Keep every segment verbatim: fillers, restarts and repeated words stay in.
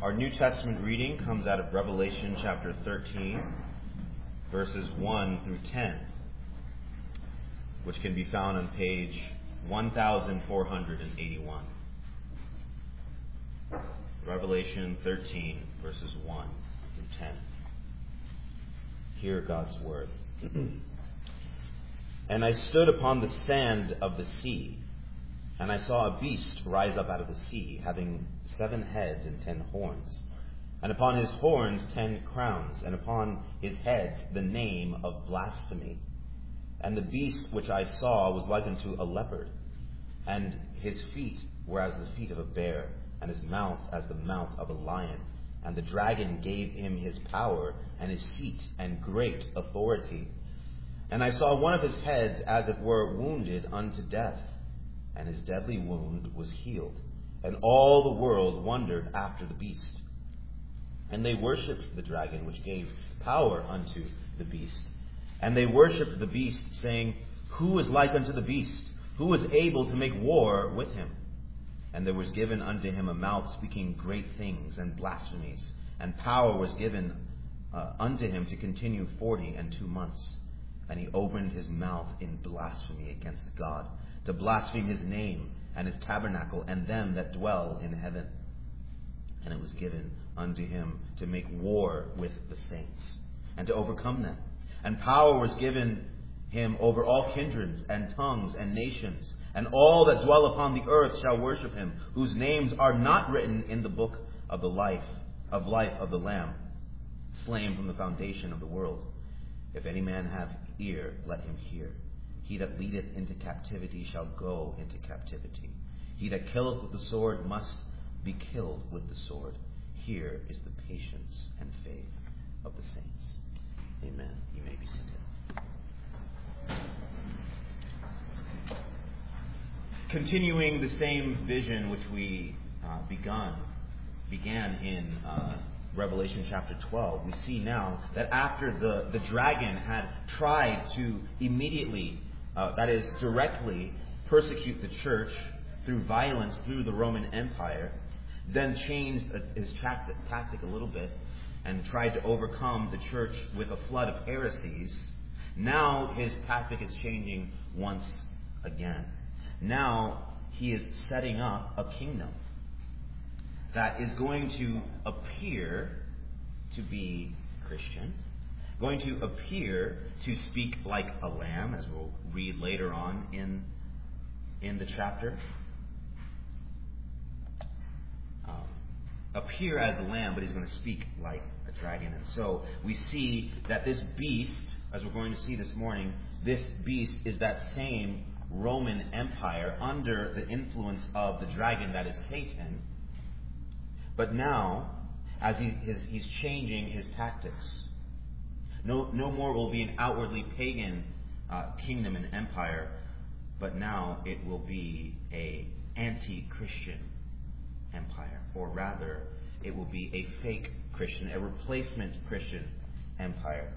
Our New Testament reading comes out of Revelation chapter thirteen, verses one through ten, which can be found on page one thousand four hundred eighty-one. Revelation thirteen, verses one through ten. Hear God's word. And I stood upon the sand of the sea, and I saw a beast rise up out of the sea, having seven heads and ten horns, and upon his horns ten crowns, and upon his heads the name of blasphemy. And the beast which I saw was like unto a leopard, and his feet were as the feet of a bear, and his mouth as the mouth of a lion. And the dragon gave him his power, and his seat, and great authority. And I saw one of his heads as it were wounded unto death, and his deadly wound was healed. And all the world wondered after the beast. And they worshipped the dragon, which gave power unto the beast. And they worshipped the beast, saying, Who is like unto the beast? Who is able to make war with him? And there was given unto him a mouth speaking great things and blasphemies. And power was given uh, unto him to continue forty and two months. And he opened his mouth in blasphemy against God, to blaspheme his name and his tabernacle and them that dwell in heaven. And it was given unto him to make war with the saints, and to overcome them. And power was given him over all kindreds and tongues and nations. And all that dwell upon the earth shall worship him, whose names are not written in the book of the life of life of the Lamb, slain from the foundation of the world. If any man have ear, let him hear. He that leadeth into captivity shall go into captivity. He that killeth with the sword must be killed with the sword. Here is the patience and faith of the saints. Amen. You may be seated. Continuing the same vision which we uh, begun, began in uh, Revelation chapter twelve, we see now that after the, the dragon had tried to immediately, uh, that is directly, persecute the church through violence through the Roman Empire, then changed his tactic, tactic a little bit and tried to overcome the church with a flood of heresies, now his tactic is changing once again. Now he is setting up a kingdom that is going to appear to be Christian, going to appear to speak like a lamb, as we'll read later on in, in the chapter. Um, appear as a lamb, but he's going to speak like a dragon. And so we see that this beast, as we're going to see this morning, this beast is that same Roman Empire under the influence of the dragon that is Satan. But now, as he, his, he's changing his tactics, no, no more will be an outwardly pagan uh, kingdom and empire, but now it will be a anti-Christian empire, or rather, it will be a fake Christian, a replacement Christian empire.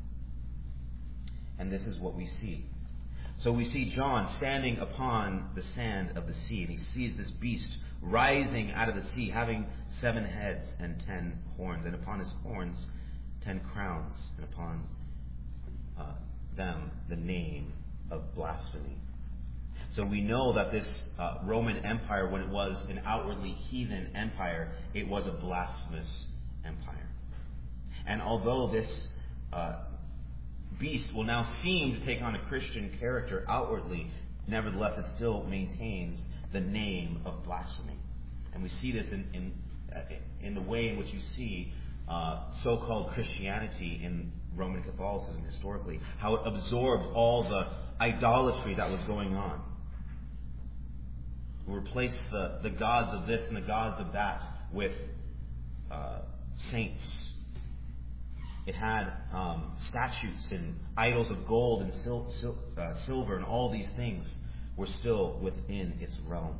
And this is what we see. So we see John standing upon the sand of the sea, and he sees this beast rising out of the sea, having seven heads and ten horns, and upon his horns ten crowns, and upon uh, them the name of blasphemy. So we know that this uh, Roman Empire, when it was an outwardly heathen empire, it was a blasphemous empire. And although this uh, beast will now seem to take on a Christian character outwardly, nevertheless it still maintains the name of blasphemy. And we see this in in, uh, in the way in which you see uh, so-called Christianity in Roman Catholicism historically, how it absorbed all the idolatry that was going on. We replaced the, the gods of this and the gods of that with uh, saints. It had um, statues and idols of gold and sil- sil- uh, silver, and all these things were still within its realm.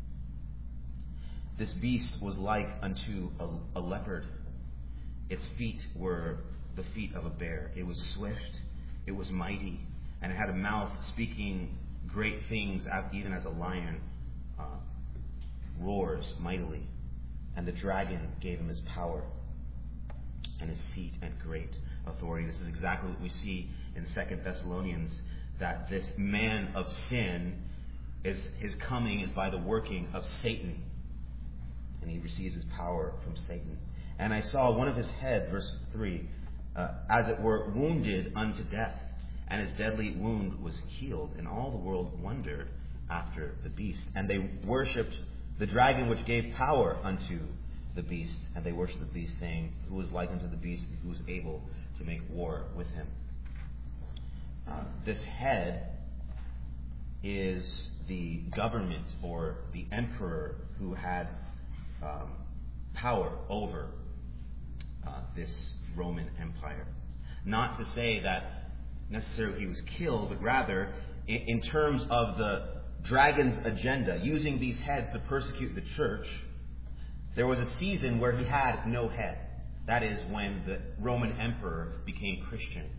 This beast was like unto a, a leopard. Its feet were the feet of a bear. It was swift, it was mighty, and it had a mouth speaking great things, even as a lion uh, roars mightily. And the dragon gave him his power and his seat and great authority. This is exactly what we see in Second Thessalonians, that this man of sin, is his coming is by the working of Satan. And he receives his power from Satan. And I saw one of his heads, verse three, uh, as it were, wounded unto death. And his deadly wound was healed. And all the world wondered after the beast. And they worshipped the dragon which gave power unto the beast. And they worshipped the beast, saying, who is like unto the beast, and who is able to make war with him. Uh, this head is the government or the emperor who had um, power over uh, this Roman Empire. Not to say that necessarily he was killed, but rather in, in terms of the dragon's agenda, using these heads to persecute the church, there was a season where he had no head. That is when the Roman emperor became Christian.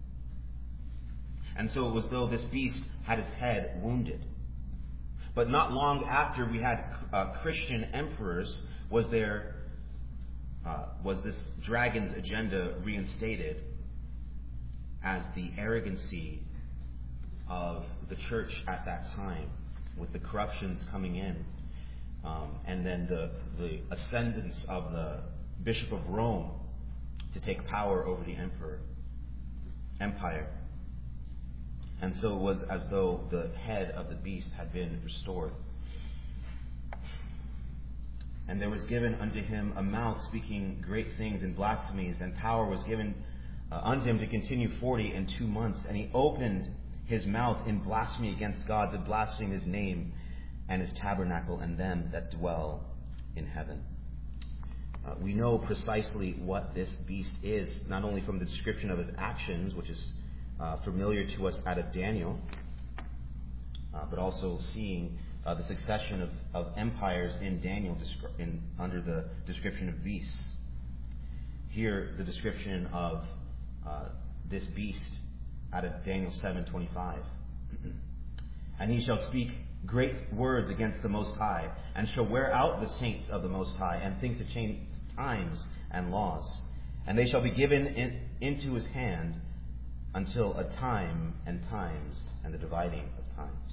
And so it was though this beast had his head wounded. But not long after we had uh, Christian emperors, was there uh, was this dragon's agenda reinstated as the arrogancy of the church at that time, with the corruptions coming in, um, and then the the ascendance of the Bishop of Rome to take power over the emperor empire. And so it was as though the head of the beast had been restored. And there was given unto him a mouth speaking great things and blasphemies, and power was given uh, unto him to continue forty and two months. And he opened his mouth in blasphemy against God, to blaspheme his name and his tabernacle and them that dwell in heaven. Uh, we know precisely what this beast is, not only from the description of his actions, which is Uh, familiar to us out of Daniel, uh, but also seeing uh, the succession of, of empires in Daniel descri- in, under the description of beasts. Here, the description of uh, this beast out of Daniel seven twenty-five. And he shall speak great words against the Most High, and shall wear out the saints of the Most High, and think to change times and laws. And they shall be given in, into his hand, until a time and times and the dividing of times.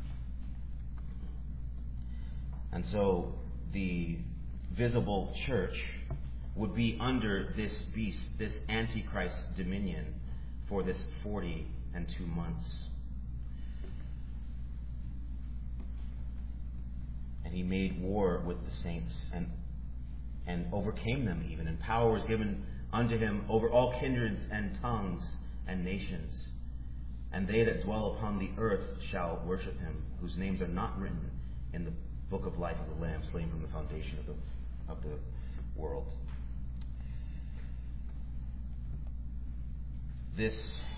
And so the visible church would be under this beast, this Antichrist dominion, for this forty and two months. And he made war with the saints and and overcame them even. And power was given unto him over all kindreds and tongues and nations, and they that dwell upon the earth shall worship him, whose names are not written in the book of life of the Lamb, slain from the foundation of the of the world. This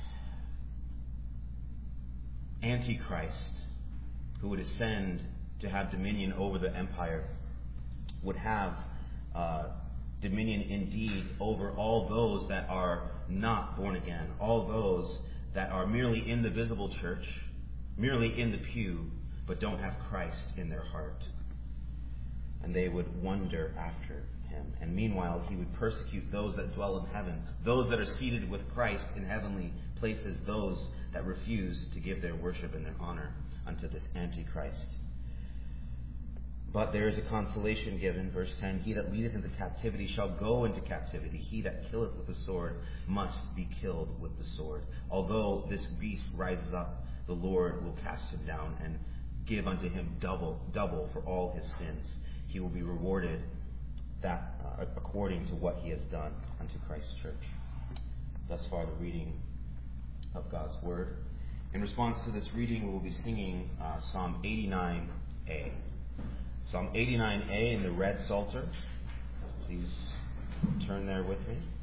Antichrist, who would ascend to have dominion over the empire, would have uh, dominion indeed over all those that are not born again, all those that are merely in the visible church, merely in the pew, but don't have Christ in their heart. And they would wonder after him. And meanwhile, he would persecute those that dwell in heaven, those that are seated with Christ in heavenly places, those that refuse to give their worship and their honor unto this Antichrist. But there is a consolation given, verse ten, he that leadeth into captivity shall go into captivity. He that killeth with the sword must be killed with the sword. Although this beast rises up, the Lord will cast him down and give unto him double, double for all his sins. He will be rewarded that uh, according to what he has done unto Christ's church. Thus far the reading of God's word. In response to this reading, we will be singing uh, Psalm eighty-nine A. Psalm eighty-nine A in the red Psalter. Please turn there with me.